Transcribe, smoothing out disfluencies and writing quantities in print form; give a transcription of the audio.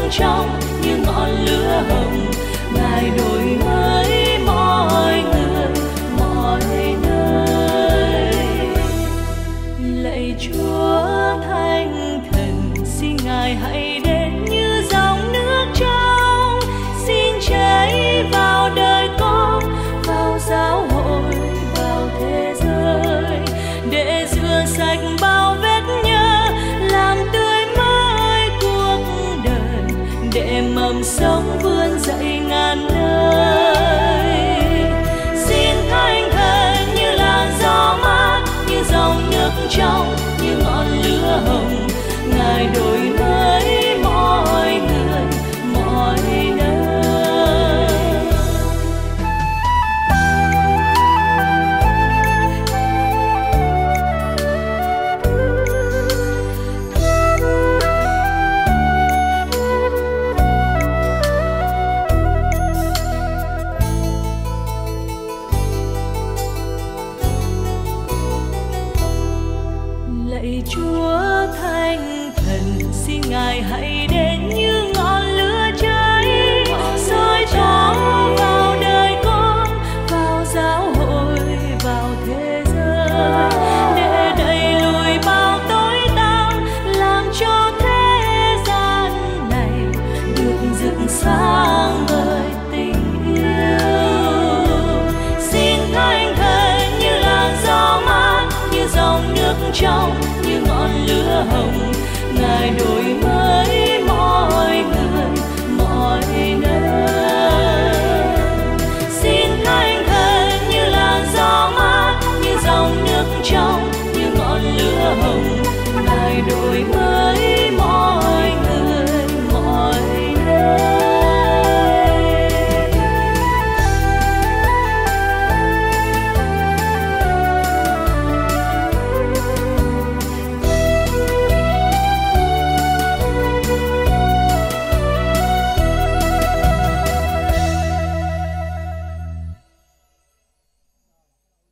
trong như ngọn lửa hồng. Ngài đổi mới mọi người mọi nơi. Lạy Chúa Thánh Thần, xin Ngài hãy đến như dòng nước trong, xin chảy vào đời con, vào giáo hội, vào thế giới, để rửa sạch bao vết nhơ, làm tươi mới cuộc đời, để mầm sống vươn dậy ngàn nơi. Xin Thánh Thần như làn gió mát, như dòng nước trong, như ngọn lửa hồng. Ngài đổi mới mọi người mọi nơi. Lạy Chúa Thánh Thần, xin Ngài hãy đến như ngọn lửa cháy, soi tỏ vào đời con, vào giáo hội, vào thế giới, để đẩy lùi bao tối tăm, làm cho thế gian này được dựng sáng bởi tình yêu. Xin Thánh Thần như làn gió mát, như dòng nước trong, như ngọn lửa hồng. Ngài đổi mới